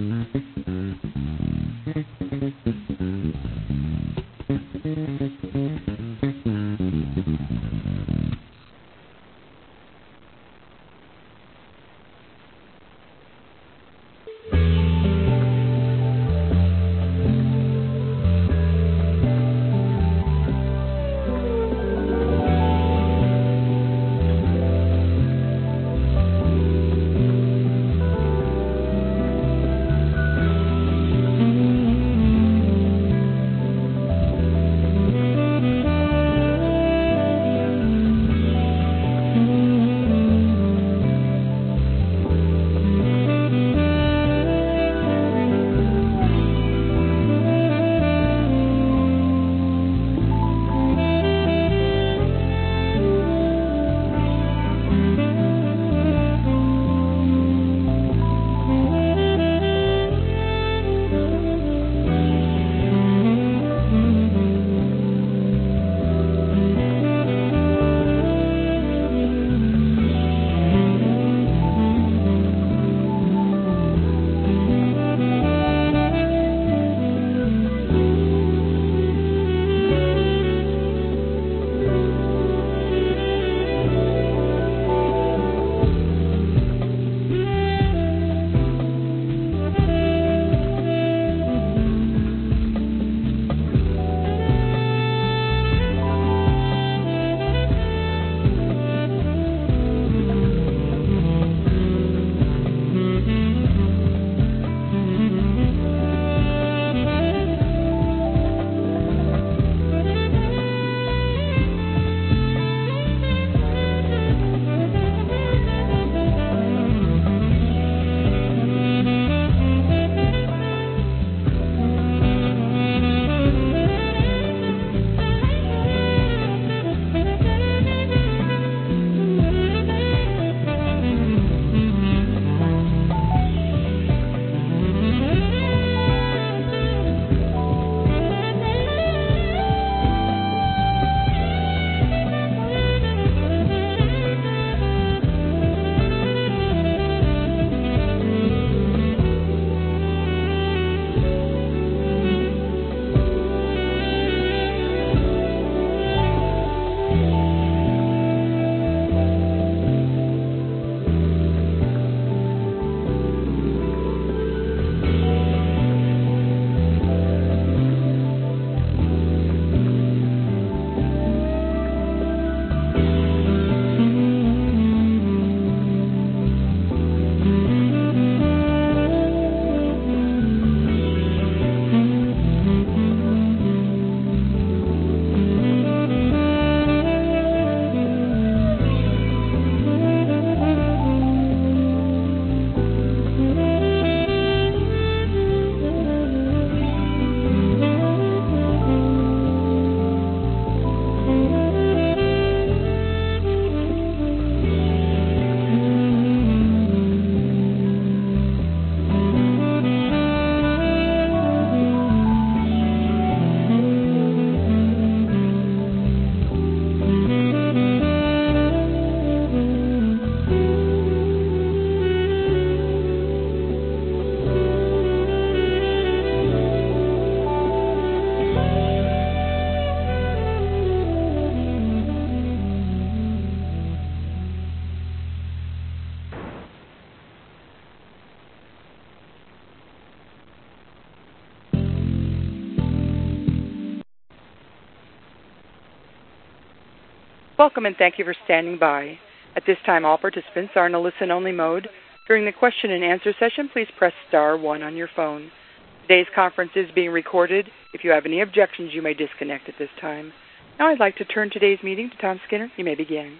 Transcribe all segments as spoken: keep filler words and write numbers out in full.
Welcome and thank you for standing by. At this time, all participants are in a listen-only mode. During the question and answer session, please press star one on your phone. Today's conference is being recorded. If you have any objections, you may disconnect at this time. Now I'd like to turn today's meeting to Tom Skinner. You may begin.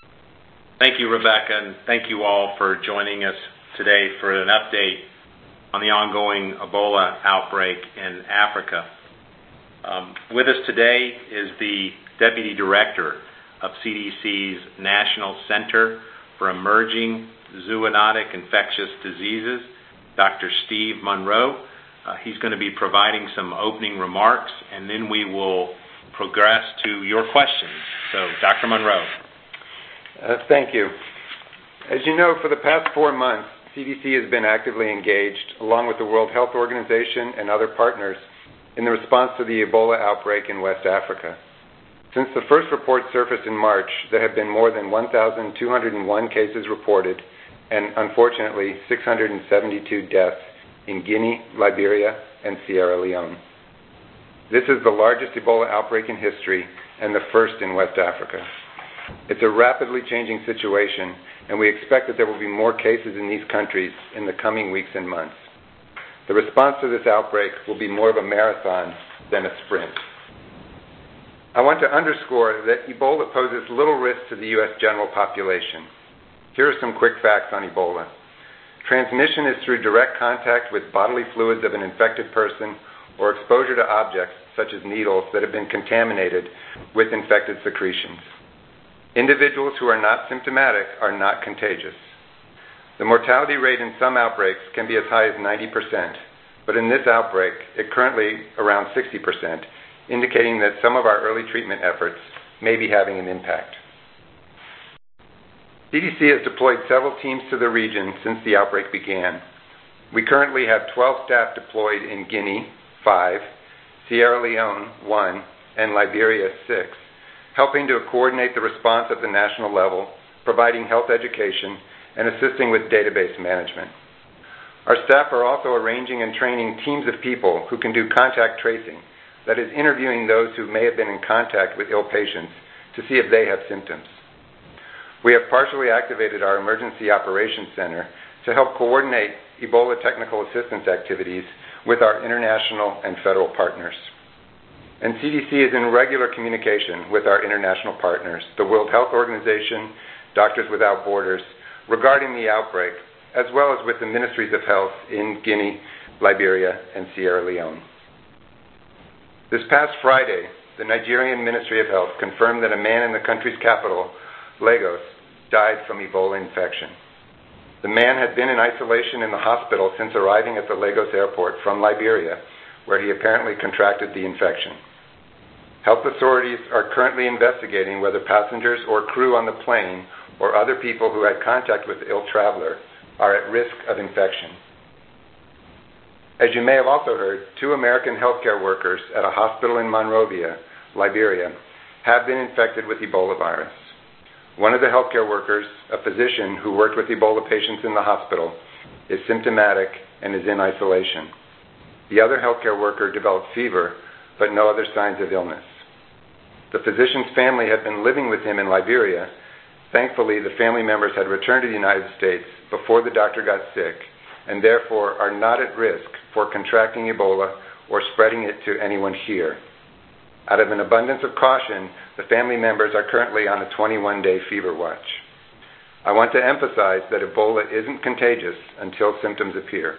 Thank you, Rebecca, and thank you all for joining us today for an update on the ongoing Ebola outbreak in Africa. Um, with us today is the Deputy Director of C D C's National Center for Emerging Zoonotic Infectious Diseases, Doctor Steve Monroe. Uh, he's going to be providing some opening remarks, and then we will progress to your questions. So, Doctor Monroe. Uh, thank you. As you know, for the past four months, C D C has been actively engaged, along with the World Health Organization and other partners, in the response to the Ebola outbreak in West Africa. Since the first report surfaced in March, there have been more than one thousand two hundred one cases reported and, unfortunately, six hundred seventy-two deaths in Guinea, Liberia, and Sierra Leone. This is the largest Ebola outbreak in history and the first in West Africa. It's a rapidly changing situation, and we expect that there will be more cases in these countries in the coming weeks and months. The response to this outbreak will be more of a marathon than a sprint. I want to underscore that Ebola poses little risk to the U S general population. Here are some quick facts on Ebola. Transmission is through direct contact with bodily fluids of an infected person or exposure to objects, such as needles, that have been contaminated with infected secretions. Individuals who are not symptomatic are not contagious. The mortality rate in some outbreaks can be as high as ninety percent, but in this outbreak, it currently around sixty percent, indicating that some of our early treatment efforts may be having an impact. C D C has deployed several teams to the region since the outbreak began. We currently have twelve staff deployed in Guinea, five, Sierra Leone, one, and Liberia, six, helping to coordinate the response at the national level, providing health education, and assisting with database management. Our staff are also arranging and training teams of people who can do contact tracing, that is, interviewing those who may have been in contact with ill patients to see if they have symptoms. We have partially activated our Emergency Operations Center to help coordinate Ebola technical assistance activities with our international and federal partners. And C D C is in regular communication with our international partners, the World Health Organization, Doctors Without Borders, regarding the outbreak, as well as with the Ministries of Health in Guinea, Liberia, and Sierra Leone. This past Friday, the Nigerian Ministry of Health confirmed that a man in the country's capital, Lagos, died from Ebola infection. The man had been in isolation in the hospital since arriving at the Lagos airport from Liberia, where he apparently contracted the infection. Health authorities are currently investigating whether passengers or crew on the plane or other people who had contact with the ill traveler are at risk of infection. As you may have also heard, two American healthcare workers at a hospital in Monrovia, Liberia, have been infected with Ebola virus. One of the healthcare workers, a physician who worked with Ebola patients in the hospital, is symptomatic and is in isolation. The other healthcare worker developed fever, but no other signs of illness. The physician's family had been living with him in Liberia. Thankfully, the family members had returned to the United States before the doctor got sick, and therefore are not at risk for contracting Ebola or spreading it to anyone here. Out of an abundance of caution, the family members are currently on a twenty-one day fever watch. I want to emphasize that Ebola isn't contagious until symptoms appear.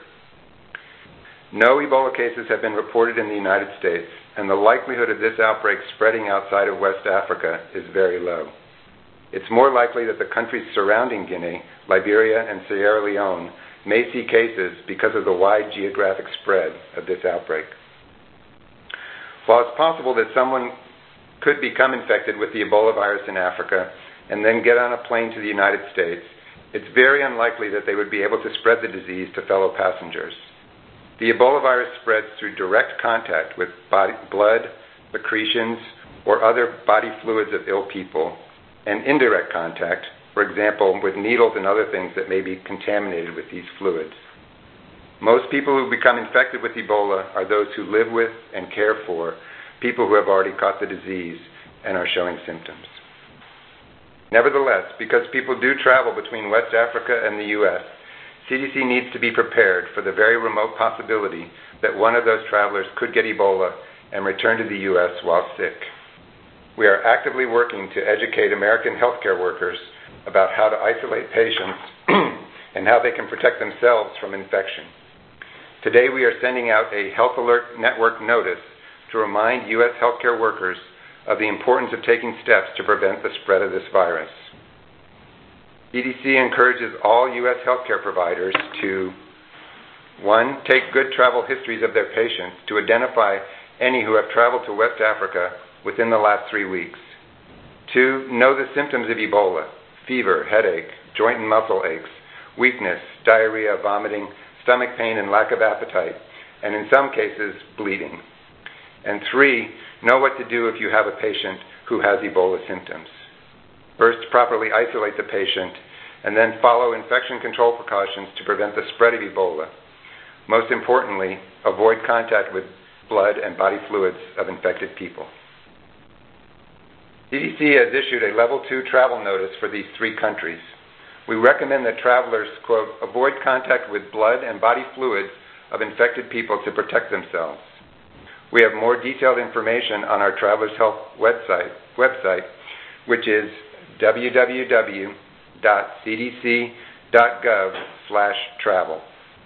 No Ebola cases have been reported in the United States, and the likelihood of this outbreak spreading outside of West Africa is very low. It's more likely that the countries surrounding Guinea, Liberia, and Sierra Leone may see cases because of the wide geographic spread of this outbreak. While it's possible that someone could become infected with the Ebola virus in Africa and then get on a plane to the United States, it's very unlikely that they would be able to spread the disease to fellow passengers. The Ebola virus spreads through direct contact with body, blood, secretions, or other body fluids of ill people, and indirect contact, for example, with needles and other things that may be contaminated with these fluids. Most people who become infected with Ebola are those who live with and care for people who have already caught the disease and are showing symptoms. Nevertheless, because people do travel between West Africa and the U S, C D C needs to be prepared for the very remote possibility that one of those travelers could get Ebola and return to the U S while sick. We are actively working to educate American healthcare workers about how to isolate patients and how they can protect themselves from infection. Today we are sending out a Health Alert Network notice to remind U S healthcare workers of the importance of taking steps to prevent the spread of this virus. C D C encourages all U S healthcare providers to, one, take good travel histories of their patients to identify any who have traveled to West Africa within the last three weeks. Two, know the symptoms of Ebola, fever, headache, joint and muscle aches, weakness, diarrhea, vomiting, stomach pain, and lack of appetite, and in some cases, bleeding. And three, know what to do if you have a patient who has Ebola symptoms. First, properly isolate the patient, and then follow infection control precautions to prevent the spread of Ebola. Most importantly, avoid contact with blood and body fluids of infected people. C D C has issued a level two travel notice for these three countries. We recommend that travelers, quote, avoid contact with blood and body fluids of infected people to protect themselves. We have more detailed information on our Travelers Health website, website which is w w w dot c d c dot gov slash travel.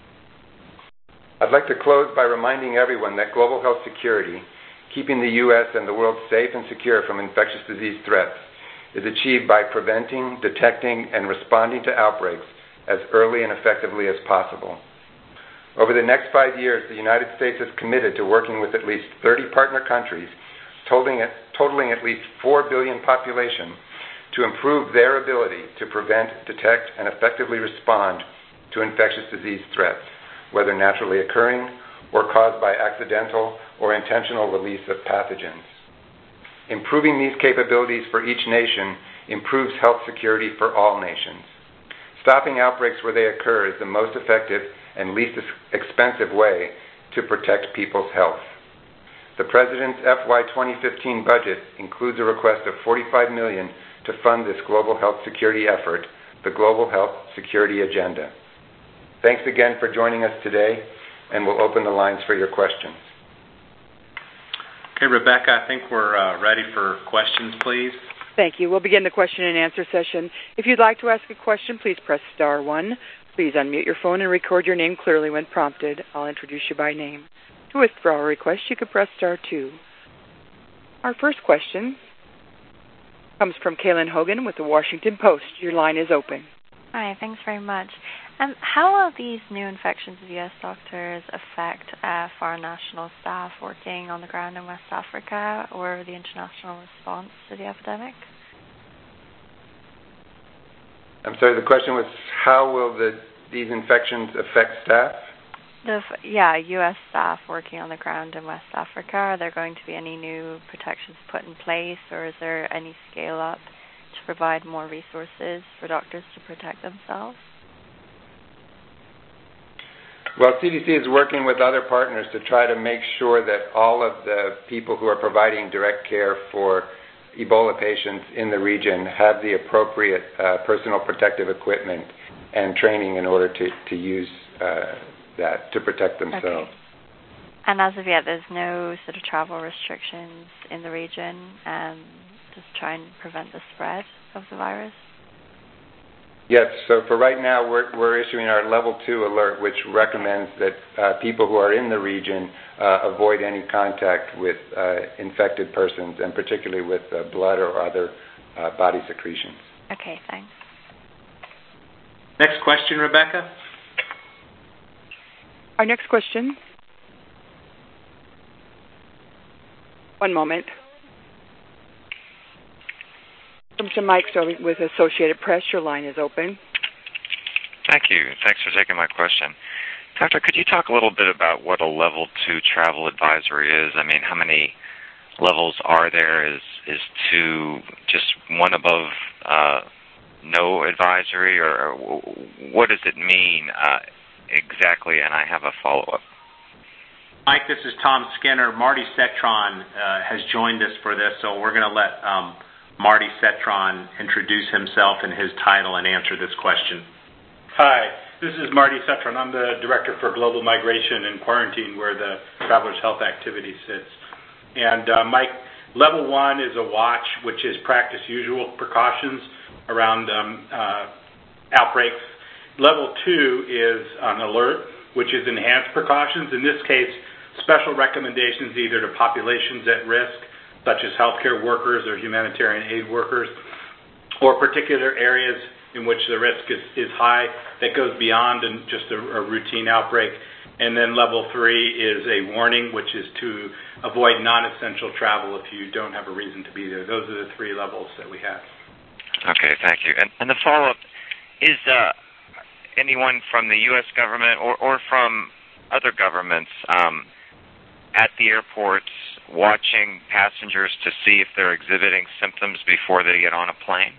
I'd like to close by reminding everyone that global health security, keeping the U S and the world safe and secure from infectious disease threats, is achieved by preventing, detecting, and responding to outbreaks as early and effectively as possible. Over the next five years, the United States is committed to working with at least thirty partner countries, totaling at, totaling at least four billion population, to improve their ability to prevent, detect, and effectively respond to infectious disease threats, whether naturally occurring or caused by accidental or intentional release of pathogens. Improving these capabilities for each nation improves health security for all nations. Stopping outbreaks where they occur is the most effective and least expensive way to protect people's health. The President's F Y twenty fifteen budget includes a request of forty-five million dollars to fund this global health security effort, the Global Health Security Agenda. Thanks again for joining us today, and we'll open the lines for your questions. Okay, Rebecca, I think we're uh, ready for questions, please. Thank you. We'll begin the question and answer session. If you'd like to ask a question, please press star one. Please unmute your phone and record your name clearly when prompted. I'll introduce you by name. To withdraw a request, you can press star two. Our first question comes from Kaylin Hogan with the Washington Post. Your line is open. Hi, thanks very much. Um, how will these new infections of U S doctors affect uh, foreign national staff working on the ground in West Africa or the international response to the epidemic? I'm sorry, the question was how will the, these infections affect staff? The, yeah, U S staff working on the ground in West Africa. Are there going to be any new protections put in place, or is there any scale up to provide more resources for doctors to protect themselves? Well, C D C is working with other partners to try to make sure that all of the people who are providing direct care for Ebola patients in the region have the appropriate uh, personal protective equipment and training in order to, to use uh, that to protect themselves. Okay. And as of yet, there's no sort of travel restrictions in the region um, to try and prevent the spread of the virus? Yes, so for right now, we're, we're issuing our level two alert, which recommends that uh, people who are in the region uh, avoid any contact with uh, infected persons, and particularly with uh, blood or other uh, body secretions. Okay, thanks. Next question, Rebecca. Our next question. One moment. Comes to Mike Stovey with Associated Press. Your line is open. Thank you. Thanks for taking my question. Doctor, could you talk a little bit about what a level two travel advisory is? I mean, how many levels are there? Is is two just one above uh, no advisory, or what does it mean uh, exactly? And I have a follow-up. Mike, this is Tom Skinner. Marty Cetron uh, has joined us for this, so we're going to let um, Marty Cetron introduce himself and his title and answer this question. Hi, this is Marty Cetron. I'm the Director for Global Migration and Quarantine, where the Travelers Health activity sits. And uh, Mike, level one is a watch, which is practice usual precautions around um, uh, outbreaks. Level two is an alert, which is enhanced precautions. In this case, special recommendations either to populations at risk, such as healthcare workers or humanitarian aid workers, or particular areas in which the risk is, is high that goes beyond and just a, a routine outbreak. And then level three is a warning, which is to avoid non-essential travel if you don't have a reason to be there. Those are the three levels that we have. Okay, thank you. And, and the follow-up is, uh, anyone from the U S government or, or from other governments um, at the airports watching passengers to see if they're exhibiting symptoms before they get on a plane?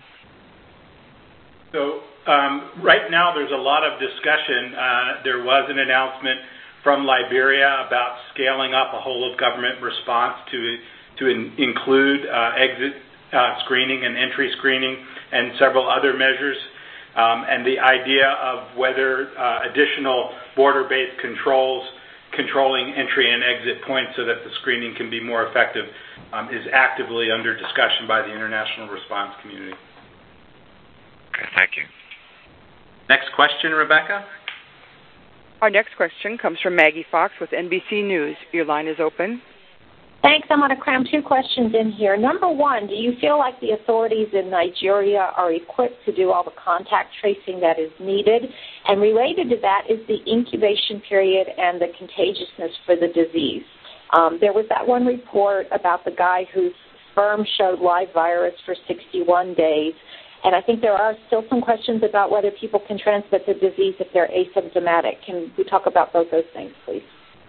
So um, right now there's a lot of discussion. Uh, there was an announcement from Liberia about scaling up a whole-of-government response to to in, include uh, exit uh, screening and entry screening and several other measures. Um, and the idea of whether uh, additional border-based controls controlling entry and exit points so that the screening can be more effective um, is actively under discussion by the international response community. Okay, thank you. Next question, Rebecca. Our next question comes from Maggie Fox with N B C News. Your line is open. Thanks. I'm going to cram two questions in here. Number one, do you feel like the authorities in Nigeria are equipped to do all the contact tracing that is needed? And related to that is the incubation period and the contagiousness for the disease. Um, there was that one report about the guy whose sperm showed live virus for sixty-one days. And I think there are still some questions about whether people can transmit the disease if they're asymptomatic. Can we talk about both those things, please?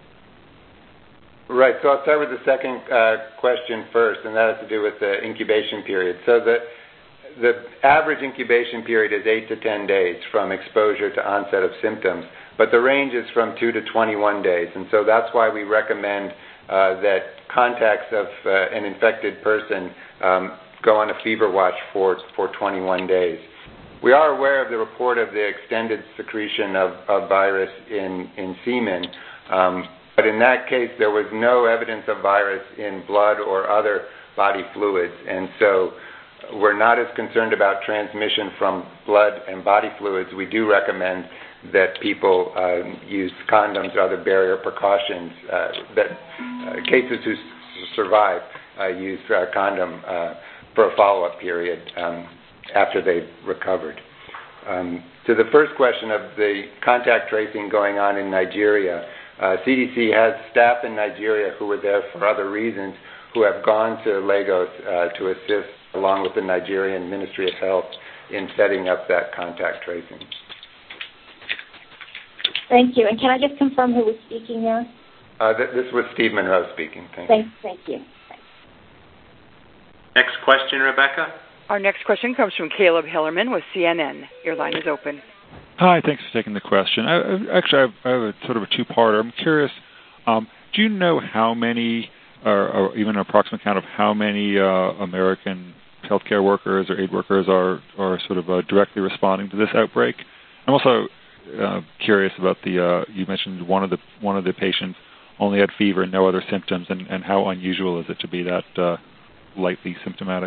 Right. So I'll start with the second uh, question first, and that has to do with the incubation period. So the the average incubation period is eight to ten days from exposure to onset of symptoms, but the range is from two to twenty-one days, and so that's why we recommend uh, that contacts of uh, an infected person um, go on a fever watch for, for twenty-one days. We are aware of the report of the extended secretion of, of virus in, in semen, um, but in that case there was no evidence of virus in blood or other body fluids, and so we're not as concerned about transmission from blood and body fluids. We do recommend that people uh, use condoms or other barrier precautions, uh, that uh, cases who s- survive uh, use uh, condom uh, for a follow-up period um, after they've recovered. Um, to the first question of the contact tracing going on in Nigeria, uh, C D C has staff in Nigeria who were there for other reasons who have gone to Lagos uh, to assist along with the Nigerian Ministry of Health in setting up that contact tracing. Thank you. And can I just confirm who was speaking there? Uh, th- this was Steve Monroe speaking. Thank, thank, thank you. Next question, Rebecca. Our next question comes from Caleb Hillerman with C N N. Your line is open. Hi, thanks for taking the question. I, I, actually, I have, I have a sort of a two-parter. I'm curious, um, do you know how many, or, or even an approximate count of how many uh, American healthcare workers or aid workers are, are sort of uh, directly responding to this outbreak? I'm also uh, curious about the, uh, you mentioned one of the one of the patients only had fever and no other symptoms, and, and how unusual is it to be that uh, lightly symptomatic?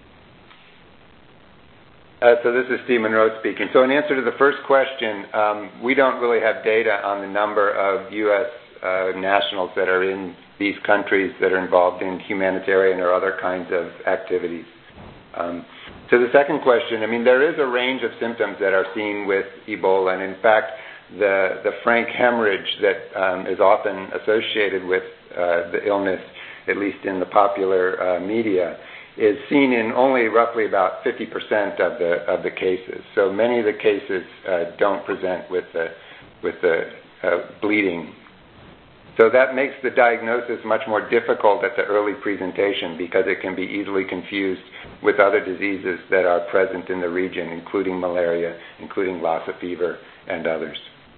Uh, so this is Steve Monroe speaking. So in answer to the first question, um, we don't really have data on the number of U S uh, nationals that are in these countries that are involved in humanitarian or other kinds of activities. Um, to the second question, I mean, there is a range of symptoms that are seen with Ebola, and in fact, the, the frank hemorrhage that um, is often associated with uh, the illness, at least in the popular uh, media, is seen in only roughly about fifty percent of the of the cases. So many of the cases uh, don't present with the with the uh, bleeding. So that makes the diagnosis much more difficult at the early presentation because it can be easily confused with other diseases that are present in the region, including malaria, including Lassa fever, and others.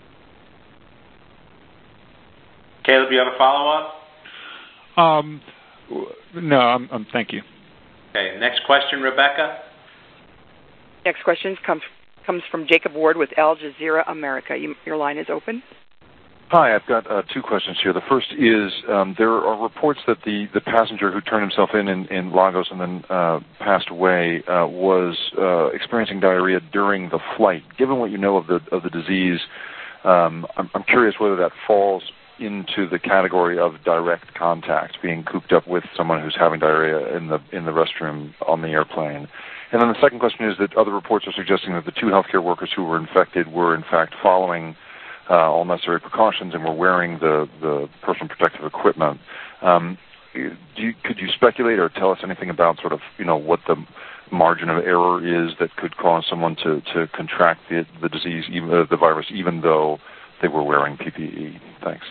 Caleb, you have a follow-up? Um, no, I'm, I'm, thank you. Okay, next question, Rebecca. Next question comes comes from Jacob Ward with Al Jazeera America. You, your line is open. Hi, I've got uh, two questions here. The first is um, there are reports that the, the passenger who turned himself in in, in Lagos and then uh, passed away uh, was uh, experiencing diarrhea during the flight. Given what you know of the of the disease, um, I'm, I'm curious whether that falls into the category of direct contact, being cooped up with someone who's having diarrhea in the in the restroom on the airplane. And then the second question is that other reports are suggesting that the two healthcare workers who were infected were in fact following uh, all necessary precautions and were wearing the, the personal protective equipment. Um, do you, could you speculate or tell us anything about sort of, you know, what the margin of error is that could cause someone to, to contract the, the disease, even, uh, the virus, even though they were wearing P P E? Thanks.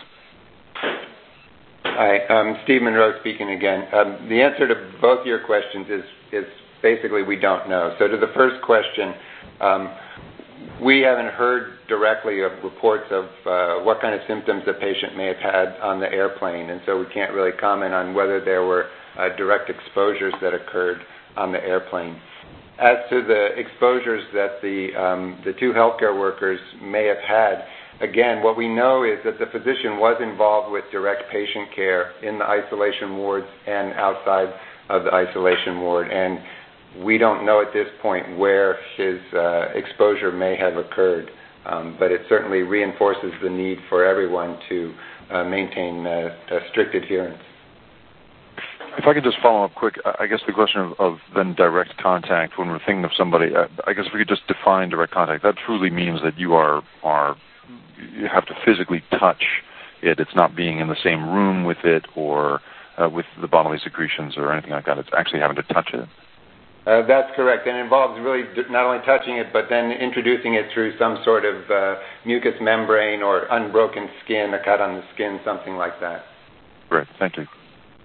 Hi, um, Steve Monroe speaking again. Um, the answer to both your questions is, is basically we don't know. So to the first question, um, we haven't heard directly of reports of uh, what kind of symptoms the patient may have had on the airplane, and so we can't really comment on whether there were uh, direct exposures that occurred on the airplane. As to the exposures that the, um, the two healthcare workers may have had, again, what we know is that the physician was involved with direct patient care in the isolation wards and outside of the isolation ward, and we don't know at this point where his uh, exposure may have occurred, um, but it certainly reinforces the need for everyone to uh, maintain uh, a strict adherence. If I could just follow up quick, I guess the question of, of then direct contact, when we're thinking of somebody, I guess if we could just define direct contact, that truly means that you are, are you have to physically touch it. It's not being in the same room with it or uh, with the bodily secretions or anything like that. It's actually having to touch it. Uh, that's correct, and it involves really not only touching it, but then introducing it through some sort of uh, mucous membrane or unbroken skin, a cut on the skin, something like that. Great, thank you.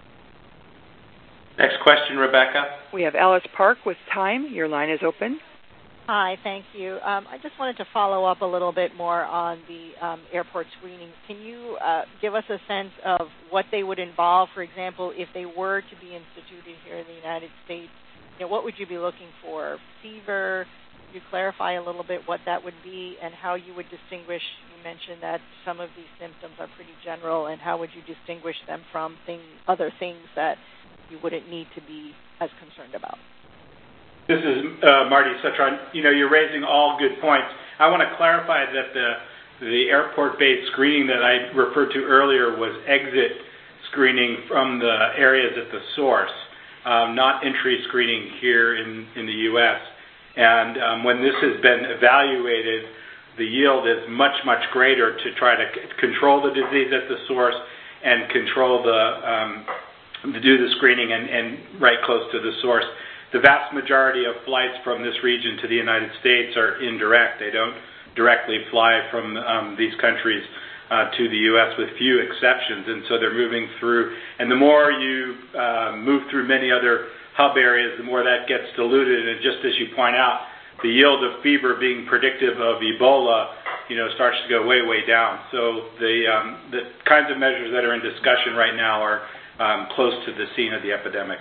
Next question, Rebecca. We have Alice Park with Time. Your line is open. Hi, thank you. Um, I just wanted to follow up a little bit more on the um, airport screenings. Can you uh, give us a sense of what they would involve? For example, if they were to be instituted here in the United States, you know, what would you be looking for? Fever? Could you clarify a little bit what that would be and how you would distinguish? You mentioned that some of these symptoms are pretty general, and how would you distinguish them from things, other things that you wouldn't need to be as concerned about? This is uh, Marty Cetron. You know, you're raising all good points. I want to clarify that the the airport-based screening that I referred to earlier was exit screening from the areas at the source, um, not entry screening here in, in the U S. And um, when this has been evaluated, the yield is much, much greater to try to c- control the disease at the source and control the um, to do the screening and, and right close to the source. The vast majority of flights from this region to the United States are indirect. They don't directly fly from um, these countries uh, to the U S with few exceptions, and so they're moving through. And the more you uh, move through many other hub areas, the more that gets diluted. And just as you point out, the yield of fever being predictive of Ebola, you know, starts to go way, way down. So the um, the kinds of measures that are in discussion right now are um, close to the scene of the epidemic.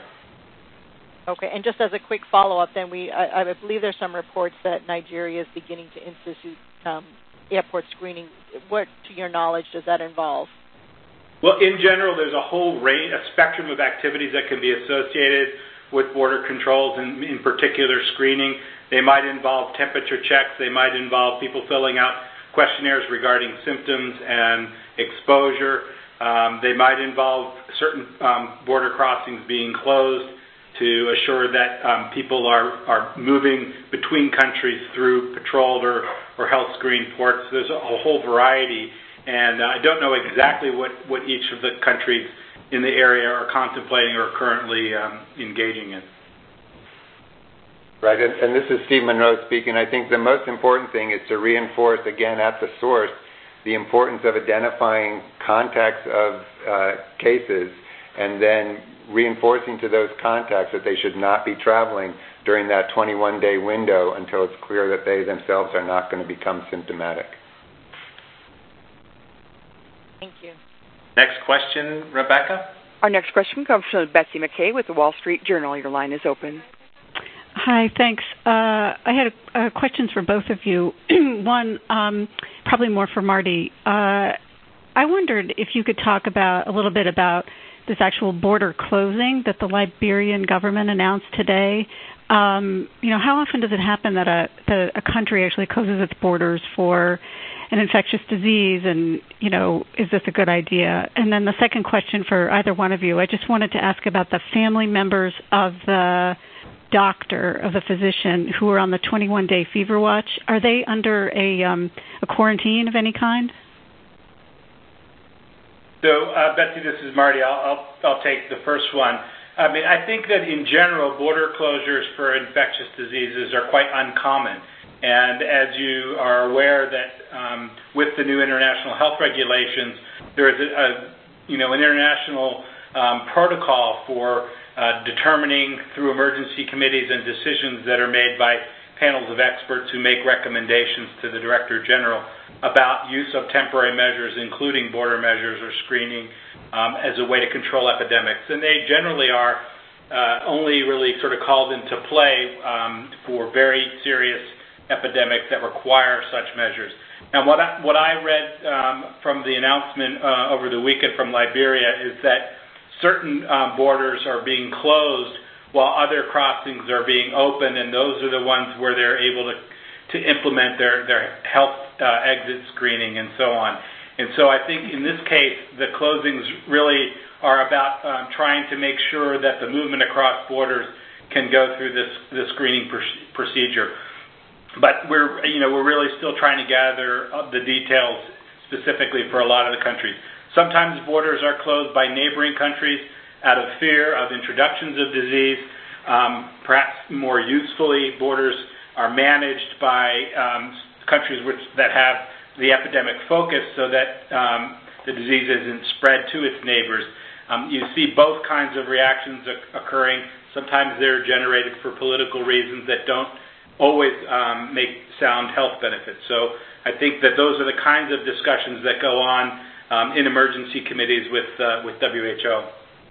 Okay, and just as a quick follow-up, then we I, I believe there's some reports that Nigeria is beginning to institute um, airport screening. What, to your knowledge, does that involve? Well, in general, there's a whole range, a spectrum of activities that can be associated with border controls, and in particular screening. They might involve temperature checks. They might involve people filling out questionnaires regarding symptoms and exposure. Um, they might involve certain um, border crossings being closed to assure that um, people are, are moving between countries through patrolled or, or health screen ports. There's a whole variety, and uh, I don't know exactly what, what each of the countries in the area are contemplating or currently um, engaging in. Right, and, and this is Steve Monroe speaking. I think the most important thing is to reinforce, again, at the source, the importance of identifying contacts of uh, cases and then reinforcing to those contacts that they should not be traveling during that twenty-one day window until it's clear that they themselves are not going to become symptomatic. Thank you. Next question, Rebecca. Our next question comes from Betsy McKay with the Wall Street Journal. Your line is open. Hi, thanks. Uh, I had a, uh, questions for both of you. One, um, probably more for Marty. Uh, I wondered if you could talk about a little bit about this actual border closing that the Liberian government announced today. Um, you know, how often does it happen that a, that a country actually closes its borders for an infectious disease, and, you know, is this a good idea? And then the second question for either one of you, I just wanted to ask about the family members of the doctor, of the physician, who are on the twenty-one day fever watch. Are they under a, um, a quarantine of any kind? So, uh, Betsy, this is Marty. I'll, I'll, I'll take the first one. I mean, I think that in general, border closures for infectious diseases are quite uncommon. And as you are aware that um, with the new international health regulations, there is a, a you know, an international um, protocol for uh, determining through emergency committees and decisions that are made by panels of experts who make recommendations to the Director General about use of temporary measures, including border measures or screening, um, as a way to control epidemics. And they generally are uh, only really sort of called into play um, for very serious epidemics that require such measures. Now, what I, what I read um, from the announcement uh, over the weekend from Liberia is that certain um, borders are being closed while other crossings are being open, and those are the ones where they're able to, to implement their, their health uh, exit screening and so on. And so I think in this case, the closings really are about um, trying to make sure that the movement across borders can go through this, this screening pr- procedure. But we're, you know, we're really still trying to gather the details specifically for a lot of the countries. Sometimes borders are closed by neighboring countries out of fear of introductions of disease. Um, perhaps more usefully, borders are managed by um, countries which, that have the epidemic focus so that um, the disease isn't spread to its neighbors. Um, you see both kinds of reactions occurring. Sometimes they're generated for political reasons that don't always um, make sound health benefits. So I think that those are the kinds of discussions that go on um, in emergency committees with uh, with W H O.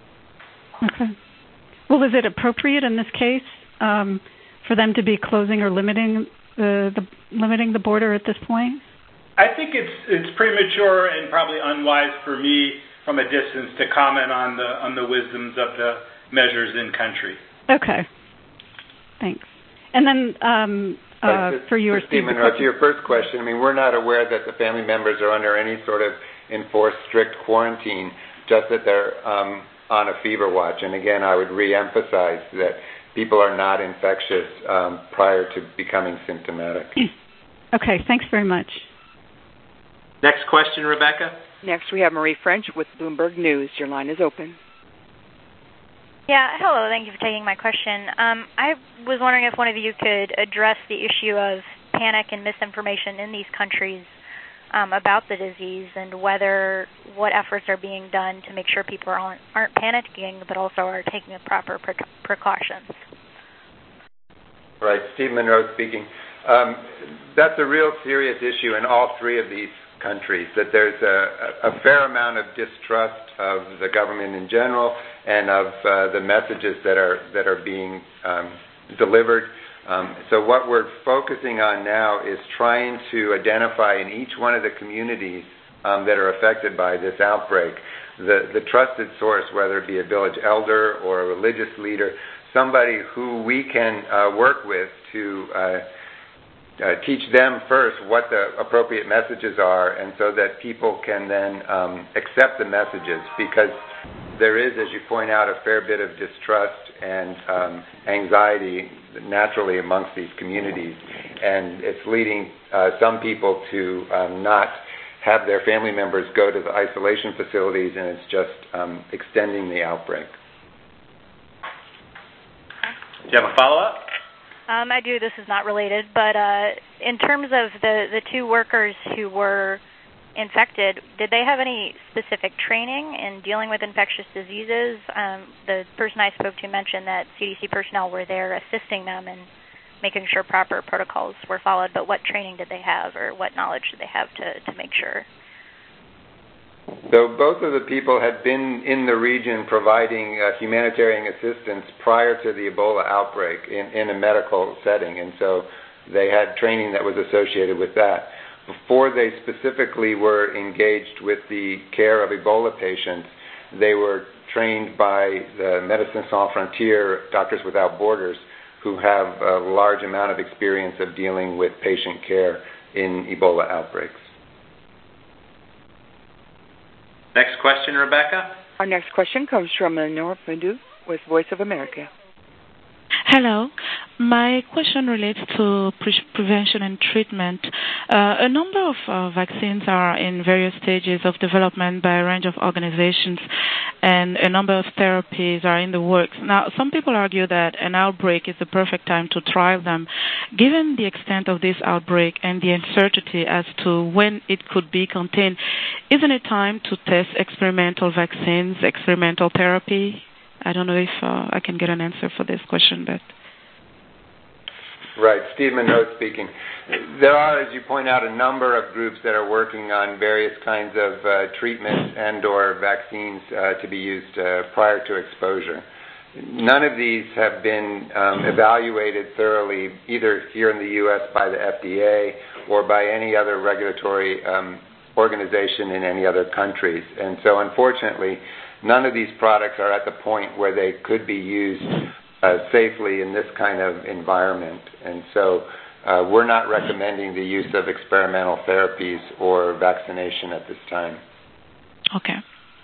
Okay. Well, is it appropriate in this case um, for them to be closing or limiting the, the limiting the border at this point? I think it's it's premature and probably unwise for me from a distance to comment on the on the wisdoms of the measures in country. Okay. Thanks. And then um, uh, just, for your Steve Monroe, to your first question, I mean, we're not aware that the family members are under any sort of enforced strict quarantine, just that they're um, on a fever watch. And again, I would re-emphasize that people are not infectious um, prior to becoming symptomatic. Okay, thanks very much. Next question, Rebecca. Next, we have Marie French with Bloomberg News. Your line is open. Yeah, hello. Thank you for taking my question. Um, I was wondering if one of you could address the issue of panic and misinformation in these countries um, about the disease, and whether what efforts are being done to make sure people aren't, aren't panicking, but also are taking the proper pre- precautions. Right, Steve Monroe speaking. Um, that's a real serious issue in all three of these countries, that there's a, a fair amount of distrust of the government in general and of uh, the messages that are that are being um, delivered. Um, so what we're focusing on now is trying to identify in each one of the communities um, that are affected by this outbreak the, the trusted source, whether it be a village elder or a religious leader, somebody who we can uh, work with to uh, Uh, teach them first what the appropriate messages are, and so that people can then um, accept the messages, because there is, as you point out, a fair bit of distrust and um, anxiety naturally amongst these communities, and it's leading uh, some people to um, not have their family members go to the isolation facilities, and it's just um, extending the outbreak. Do you have a follow-up? Um, I do. This is not related, but uh, in terms of the, the two workers who were infected, did they have any specific training in dealing with infectious diseases? Um, the person I spoke to mentioned that C D C personnel were there assisting them in making sure proper protocols were followed, but what training did they have, or what knowledge did they have to, to make sure? So both of the people had been in the region providing uh, humanitarian assistance prior to the Ebola outbreak in, in a medical setting, and so they had training that was associated with that. Before they specifically were engaged with the care of Ebola patients, they were trained by the Médecins Sans Frontières, Doctors Without Borders, who have a large amount of experience of dealing with patient care in Ebola outbreaks. Next question, Rebecca. Our next question comes from Lenore Perdue with Voice of America. Hello. my question relates to pre- prevention and treatment. Uh, a number of uh, vaccines are in various stages of development by a range of organizations, and a number of therapies are in the works. Now, some people argue that an outbreak is the perfect time to trial them. Given the extent of this outbreak and the uncertainty as to when it could be contained, isn't it time to test experimental vaccines, experimental therapy? I don't know if uh, I can get an answer for this question, but... Right. Steve Monroe speaking. There are, as you point out, a number of groups that are working on various kinds of uh, treatments and or vaccines uh, to be used uh, prior to exposure. None of these have been um, evaluated thoroughly, either here in the U S by the F D A or by any other regulatory um, organization in any other countries. And so, unfortunately, none of these products are at the point where they could be used Uh, safely in this kind of environment. And so uh, we're not recommending the use of experimental therapies or vaccination at this time. Okay.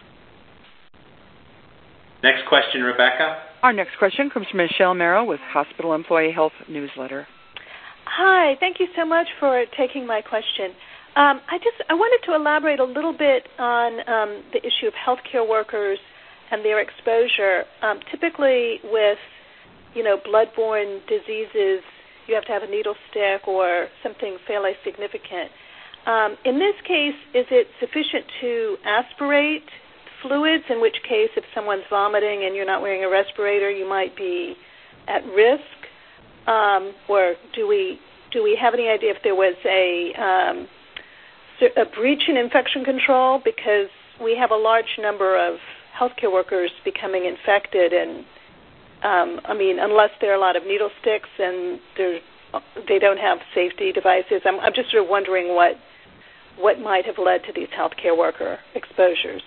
Next question, Rebecca. Our next question comes from Michelle Merrill with Hospital Employee Health Newsletter. Hi, thank you so much for taking my question. Um, I just I wanted to elaborate a little bit on um, the issue of healthcare workers and their exposure. Um, typically with you know, bloodborne diseases, you have to have a needle stick or something fairly significant. Um, in this case, is it sufficient to aspirate fluids, in which case if someone's vomiting and you're not wearing a respirator, you might be at risk? Um, or do we do we have any idea if there was a, um, a breach in infection control? Because we have a large number of healthcare workers becoming infected, and Um, I mean, unless there are a lot of needle sticks and they don't have safety devices, I'm, I'm just sort of wondering what what might have led to these healthcare worker exposures.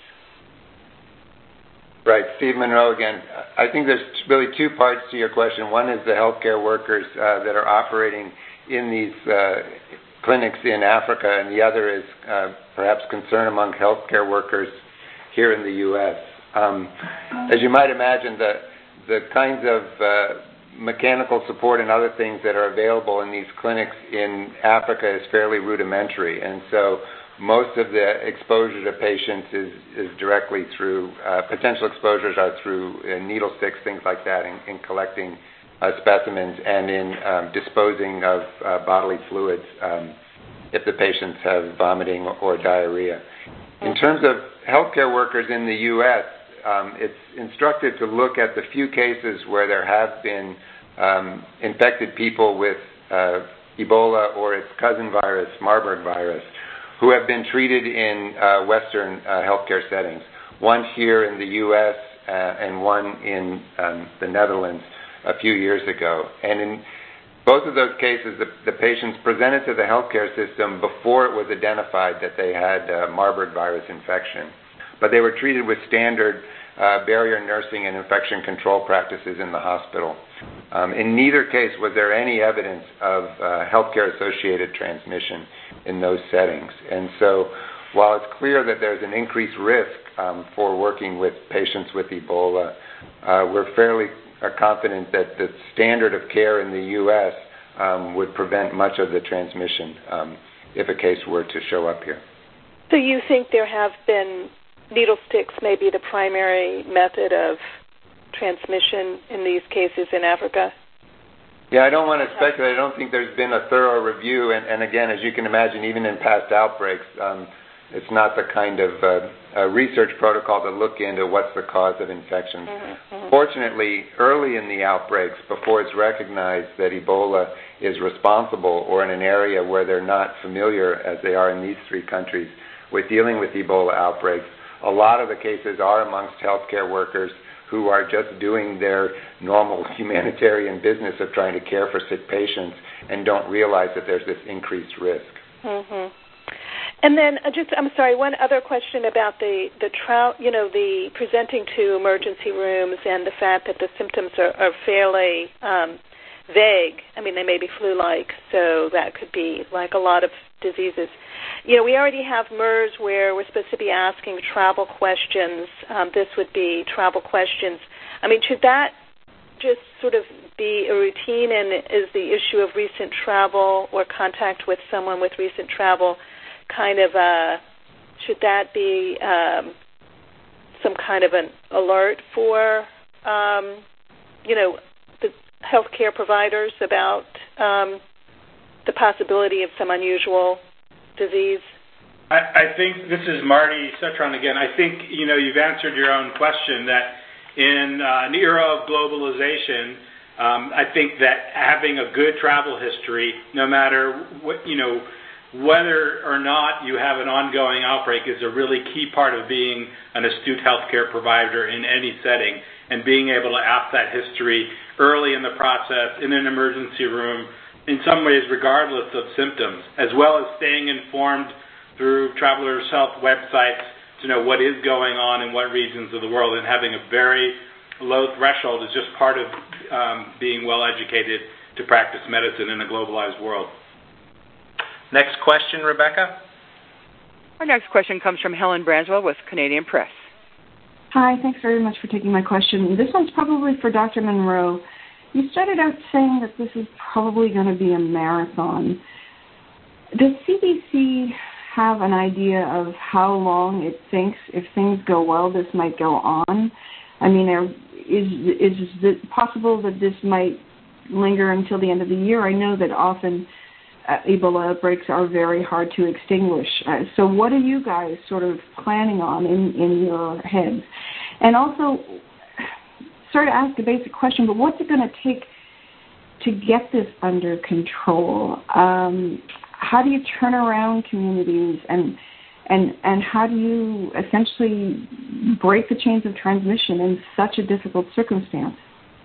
Right. Steve Monroe again. I think there's really two parts to your question. One is the healthcare workers uh, that are operating in these uh, clinics in Africa, and the other is uh, perhaps concern among healthcare workers here in the U S. Um, as you might imagine, the the kinds of uh, mechanical support and other things that are available in these clinics in Africa is fairly rudimentary. And so most of the exposure to patients is, is directly through, uh, potential exposures are through uh, needle sticks, things like that, in, in collecting uh, specimens and in um, disposing of uh, bodily fluids um, if the patients have vomiting or diarrhea. In terms of healthcare workers in the U S, Um, it's instructive to look at the few cases where there have been um, infected people with uh, Ebola or its cousin virus, Marburg virus, who have been treated in uh, Western uh, healthcare settings, one here in the U S uh, and one in um, the Netherlands a few years ago. And in both of those cases, the, the patients presented to the healthcare system before it was identified that they had uh, Marburg virus infection. But they were treated with standard uh, barrier nursing and infection control practices in the hospital. Um, in neither case was there any evidence of uh, healthcare-associated transmission in those settings. And so while it's clear that there's an increased risk um, for working with patients with Ebola, uh, we're fairly uh, confident that the standard of care in the U S um, would prevent much of the transmission um, if a case were to show up here. So you think there have been needle sticks may be the primary method of transmission in these cases in Africa? Yeah, I don't want to speculate. I don't think there's been a thorough review. And, and again, as you can imagine, even in past outbreaks, um, it's not the kind of uh, uh, research protocol to look into what's the cause of infections. Mm-hmm, mm-hmm. Fortunately, early in the outbreaks, before it's recognized that Ebola is responsible or in an area where they're not familiar, as they are in these three countries, with dealing with Ebola outbreaks, a lot of the cases are amongst healthcare workers who are just doing their normal humanitarian business of trying to care for sick patients and don't realize that there's this increased risk. Mm-hmm. And then uh, just, I'm sorry, one other question about the, the trial, you know, the presenting to emergency rooms and the fact that the symptoms are, are fairly um, vague. I mean, they may be flu-like, so that could be like a lot of diseases. You know, we already have MERS where we're supposed to be asking travel questions. Um, this would be travel questions. I mean, should that just sort of be a routine, and is the issue of recent travel or contact with someone with recent travel kind of a, should that be um, some kind of an alert for, um, you know, the healthcare providers about um, the possibility of some unusual disease? I, I think, this is Marty Cetron again, I think, you know, you've answered your own question that in uh, an era of globalization, um, I think that having a good travel history, no matter what, you know, whether or not you have an ongoing outbreak, is a really key part of being an astute healthcare provider in any setting, and being able to ask that history early in the process in an emergency room, in some ways regardless of symptoms, as well as staying informed through Travelers Health websites to know what is going on in what regions of the world, and having a very low threshold is just part of um, being well educated to practice medicine in a globalized world. Next question, Rebecca. Our next question comes from Helen Branswell with Canadian Press. Hi, thanks very much for taking my question. This one's probably for Doctor Monroe. You started out saying that this is probably going to be a marathon. Does C D C have an idea of how long it thinks, if things go well, this might go on? I mean, are, is is it possible that this might linger until the end of the year? I know that often uh, Ebola outbreaks are very hard to extinguish. Uh, so what are you guys sort of planning on in, in your heads? And also, sorry to ask a basic question, but what's it going to take to get this under control? Um, how do you turn around communities, and and and how do you essentially break the chains of transmission in such a difficult circumstance?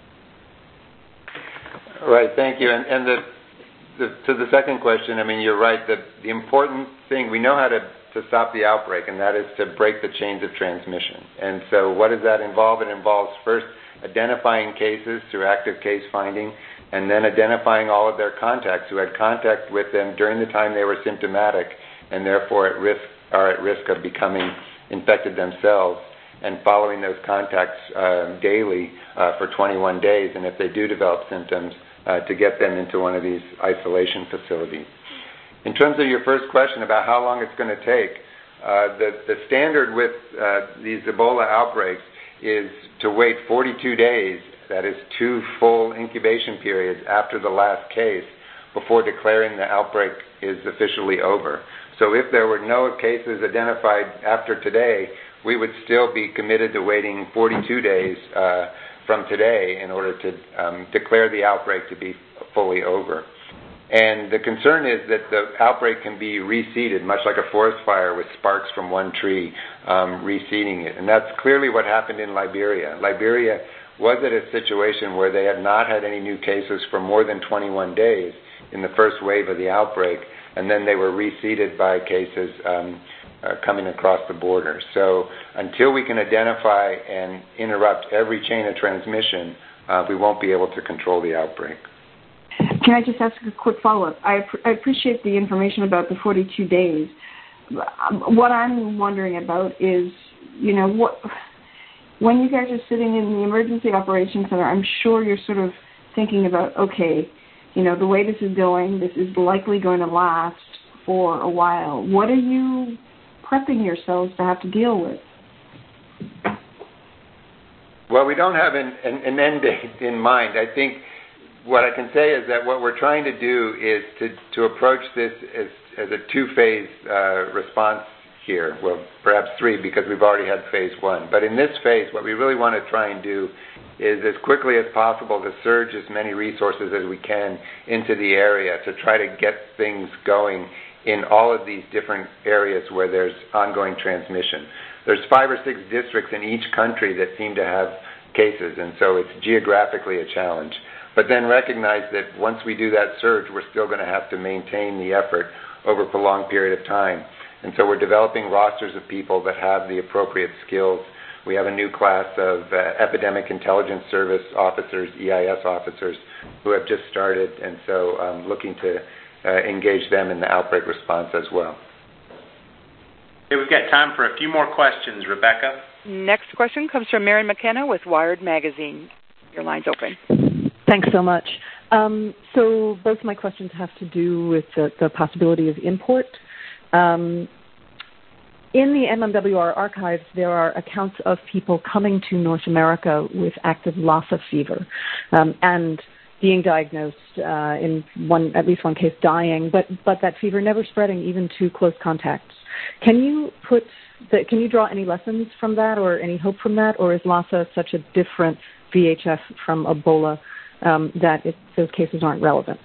Right, thank you. And, and the, the, to the second question, I mean, you're right. The, the important thing, we know how to, to stop the outbreak, and that is to break the chains of transmission. And so what does that involve? It involves first identifying cases through active case finding, and then identifying all of their contacts who had contact with them during the time they were symptomatic and therefore at risk are at risk of becoming infected themselves, and following those contacts uh, daily uh, for twenty-one days, and if they do develop symptoms, uh, to get them into one of these isolation facilities. In terms of your first question about how long it's going to take, uh, the, the standard with uh, these Ebola outbreaks is to wait forty-two days, that is two full incubation periods after the last case, before declaring the outbreak is officially over. So if there were no cases identified after today, we would still be committed to waiting forty-two days uh, from today in order to um, declare the outbreak to be fully over. And the concern is that the outbreak can be reseeded, much like a forest fire with sparks from one tree um, reseeding it. And that's clearly what happened in Liberia. Liberia was at a situation where they had not had any new cases for more than twenty-one days in the first wave of the outbreak, and then they were reseeded by cases um, uh, coming across the border. So until we can identify and interrupt every chain of transmission, uh, we won't be able to control the outbreak. Can I just ask a quick follow-up? I, I appreciate the information about the forty-two days. What I'm wondering about is, you know, what when you guys are sitting in the emergency operations center, I'm sure you're sort of thinking about, okay, you know, the way this is going, this is likely going to last for a while. What are you prepping yourselves to have to deal with? Well, we don't have an, an, an end date in mind. I think what I can say is that what we're trying to do is to, to approach this as, as a two-phase uh, response here. Well, perhaps three, because we've already had phase one. But in this phase, what we really want to try and do is as quickly as possible to surge as many resources as we can into the area to try to get things going in all of these different areas where there's ongoing transmission. There's five or six districts in each country that seem to have cases, and so it's geographically a challenge. But then recognize that once we do that surge, we're still going to have to maintain the effort over a prolonged period of time. And so we're developing rosters of people that have the appropriate skills. We have a new class of uh, Epidemic Intelligence Service officers, E I S officers, who have just started, and so um, looking to uh, engage them in the outbreak response as well. Okay, we've got time for a few more questions. Rebecca? Next question comes from Mary McKenna with Wired Magazine. Your line's open. Thanks so much. Um, so both my questions have to do with the, the possibility of import. Um, in the M M W R archives, there are accounts of people coming to North America with active Lassa fever um, and being diagnosed, uh, in one, at least one case dying, but, but that fever never spreading even to close contacts. Can you put the, can you draw any lessons from that or any hope from that, or is Lassa such a different V H F from Ebola um, that it, those cases aren't relevant?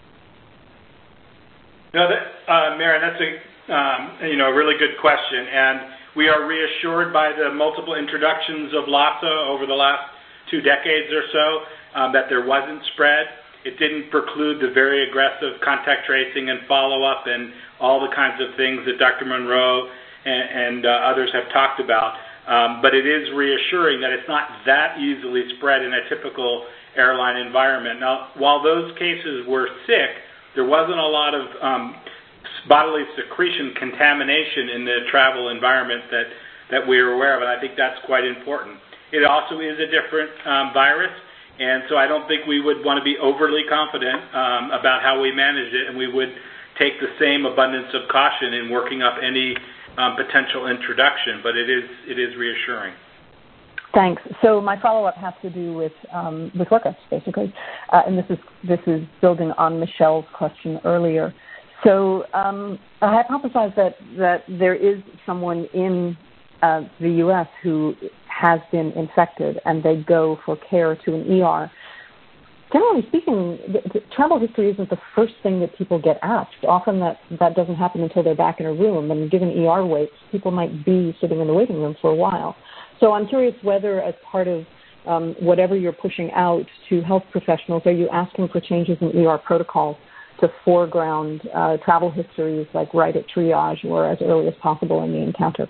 No, that, uh, Maren, that's a um, you know a really good question, and we are reassured by the multiple introductions of Lassa over the last two decades or so um, that there wasn't spread. It didn't preclude the very aggressive contact tracing and follow-up and all the kinds of things that Doctor Monroe and, and uh, others have talked about. Um, but it is reassuring that it's not that easily spread in a typical airline environment. Now, while those cases were sick, there wasn't a lot of um, bodily secretion contamination in the travel environment that, that we are aware of, and I think that's quite important. It also is a different um, virus, and so I don't think we would want to be overly confident um, about how we manage it, and we would take the same abundance of caution in working up any um, potential introduction, but it is it is reassuring. Thanks. So my follow-up has to do with um, with workups, basically, uh, and this is this is building on Michelle's question earlier. So um, I hypothesize that that there is someone in uh, the U S who has been infected, and they go for care to an E R. Generally speaking, the, the travel history isn't the first thing that people get asked. Often that, that doesn't happen until they're back in a room, and given E R waits, people might be sitting in the waiting room for a while. So I'm curious whether, as part of um, whatever you're pushing out to health professionals, are you asking for changes in E R protocols to foreground uh, travel histories, like right at triage or as early as possible in the encounter?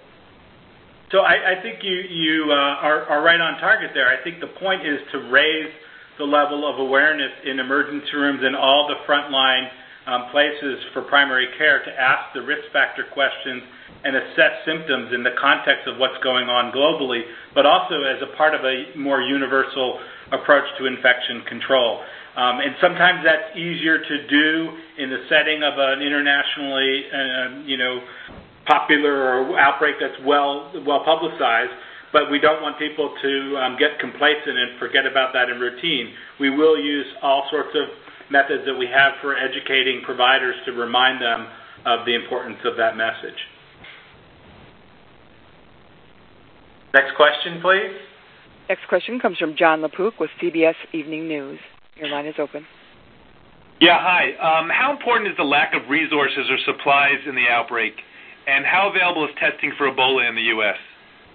So I, I think you, you uh, are, are right on target there. I think the point is to raise the level of awareness in emergency rooms and all the frontline um, places for primary care to ask the risk factor questions and assess symptoms in the context of what's going on globally, but also as a part of a more universal approach to infection control. Um, and sometimes that's easier to do in the setting of an internationally, uh, you know, popular or outbreak that's well well publicized, but we don't want people to um, get complacent and forget about that in routine. We will use all sorts of methods that we have for educating providers to remind them of the importance of that message. Next question, please. Next question comes from John LaPook with C B S Evening News. Your line is open. Yeah, hi. Um, how important is the lack of resources or supplies in the outbreak, and how available is testing for Ebola in the U S?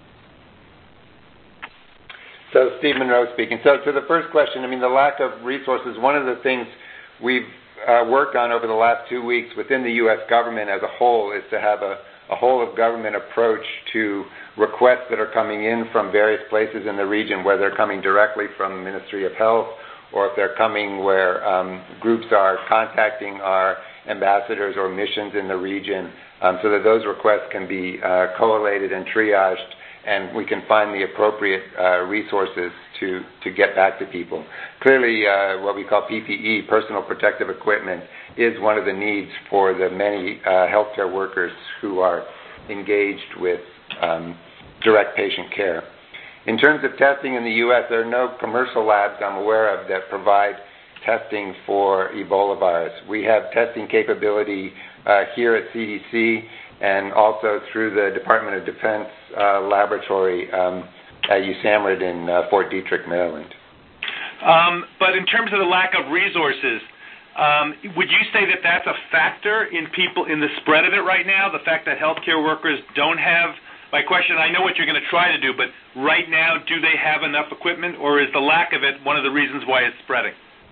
So Steve Monroe speaking. So to the first question, I mean, the lack of resources, one of the things we've uh, worked on over the last two weeks within the U S government as a whole is to have a, a whole-of-government approach to requests that are coming in from various places in the region, whether they're coming directly from the Ministry of Health or if they're coming where um, groups are contacting our ambassadors or missions in the region, um, so that those requests can be uh, collated and triaged, and we can find the appropriate uh, resources to, to get back to people. Clearly, uh, what we call P P E, personal protective equipment, is one of the needs for the many uh, healthcare workers who are engaged with um, direct patient care. In terms of testing in the U S, there are no commercial labs I'm aware of that provide testing for Ebola virus. We have testing capability uh, here at C D C and also through the Department of Defense uh, laboratory um, at U S A M R I D in uh, Fort Detrick, Maryland. Um, but in terms of the lack of resources, um, would you say that that's a factor in people in the spread of it right now, the fact that healthcare workers don't have, my question, I know what you're going to try to do, but right now, do they have enough equipment, or is the lack of it one of the reasons why it's spreading?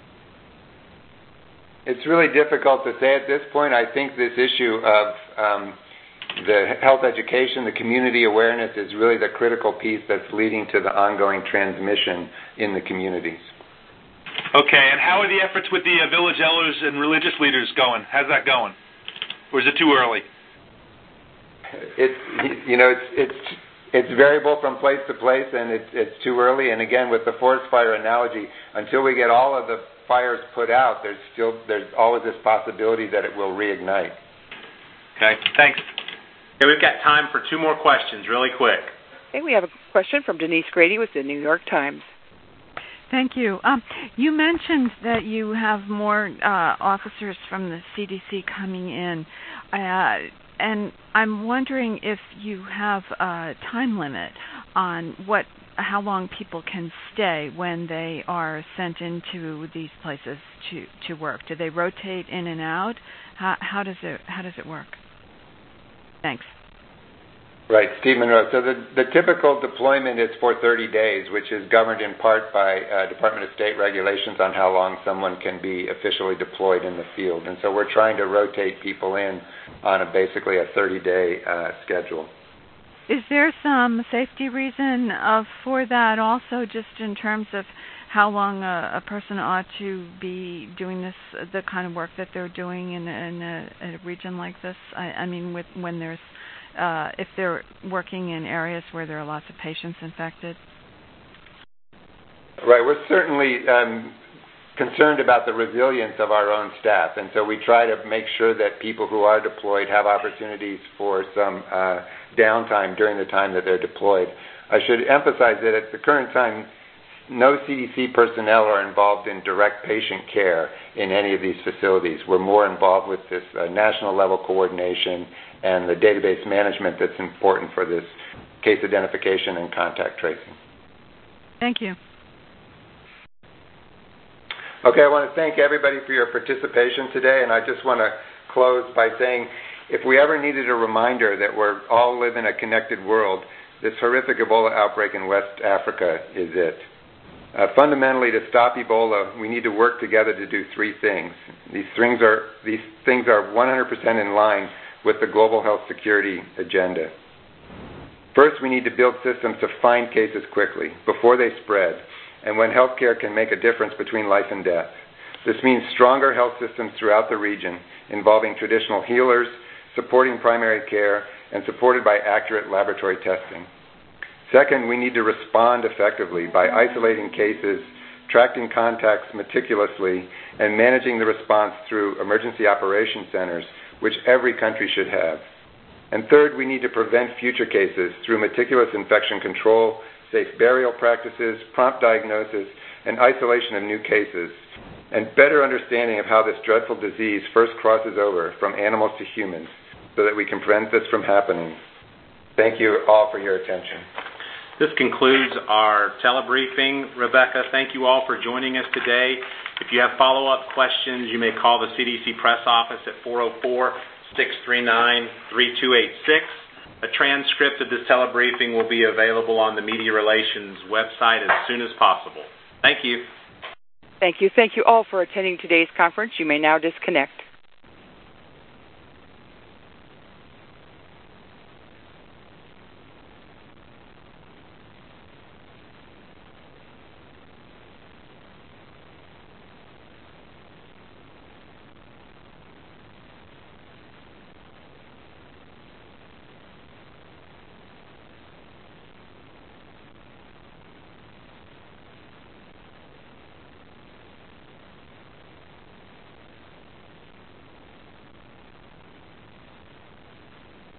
It's really difficult to say at this point. I think this issue of um, the health education, the community awareness is really the critical piece that's leading to the ongoing transmission in the communities. Okay, and how are the efforts with the uh, village elders and religious leaders going? How's that going? Or is it too early? It's, you know, it's, it's it's variable from place to place, and it's, it's too early. And again, with the forest fire analogy, until we get all of the fires put out, there's still there's always this possibility that it will reignite. Okay, thanks. Okay, we've got time for two more questions, really quick. Okay, we have a question from Denise Grady with the New York Times. Thank you. Um, you mentioned that you have more uh, officers from the C D C coming in, uh, and I'm wondering if you have a time limit on what, how long people can stay when they are sent into these places to, to work. Do they rotate in and out? How, how does it how does it work? Thanks. Right, Steve Monroe. So the, the typical deployment is for thirty days, which is governed in part by uh, Department of State regulations on how long someone can be officially deployed in the field. And so we're trying to rotate people in on a basically a thirty-day uh, schedule. Is there some safety reason uh, for that also, just in terms of how long a, a person ought to be doing this, the kind of work that they're doing in, in a, a region like this? I, I mean, with, when there's Uh, if they're working in areas where there are lots of patients infected? Right. We're certainly um, concerned about the resilience of our own staff, and so we try to make sure that people who are deployed have opportunities for some uh, downtime during the time that they're deployed. I should emphasize that at the current time, no C D C personnel are involved in direct patient care in any of these facilities. We're more involved with this uh, national level coordination and the database management that's important for this case identification and contact tracing. Thank you. Okay, I want to thank everybody for your participation today, and I just want to close by saying if we ever needed a reminder that we're all live in a connected world, this horrific Ebola outbreak in West Africa is it. Uh, fundamentally, to stop Ebola, we need to work together to do three things. These things are, these things are one hundred percent in line with the global health security agenda. First, we need to build systems to find cases quickly, before they spread, and when healthcare can make a difference between life and death. This means stronger health systems throughout the region, involving traditional healers, supporting primary care, and supported by accurate laboratory testing. Second, we need to respond effectively by isolating cases, tracking contacts meticulously, and managing the response through emergency operation centers, which every country should have. And third, we need to prevent future cases through meticulous infection control, safe burial practices, prompt diagnosis, and isolation of new cases, and better understanding of how this dreadful disease first crosses over from animals to humans so that we can prevent this from happening. Thank you all for your attention. This concludes our telebriefing. Rebecca, thank you all for joining us today. If you have follow-up questions, you may call the C D C press office at four oh four, six three nine, three two eight six. A transcript of this telebriefing will be available on the Media Relations website as soon as possible. Thank you. Thank you. Thank you all for attending today's conference. You may now disconnect.